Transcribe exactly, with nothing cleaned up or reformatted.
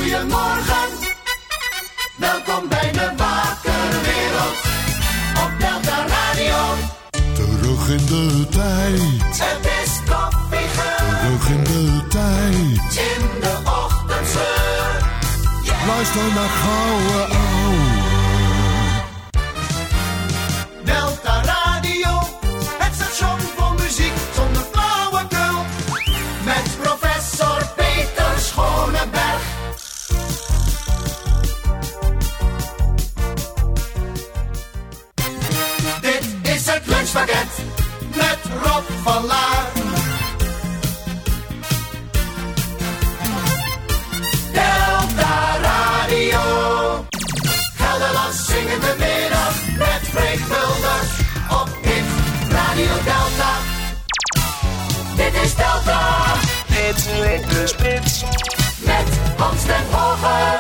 Goedemorgen, welkom bij de wakkere wereld op Delta Radio. Terug in de tijd. Het is koffie geur. Terug in de tijd. In de ochtendsleur. Yeah. Luister naar gouden ouwe. Delta Radio, het station voor muziek zonder flauwekul. Met professor Peter Schoneberg. Dit is het lunchpakket met Rob van Laar. Delta Radio. Gelderland zingende middag met Freek Mulders op Hit Radio Delta. Dit is Delta. Dit is de spits. Met Hans ten Hoger.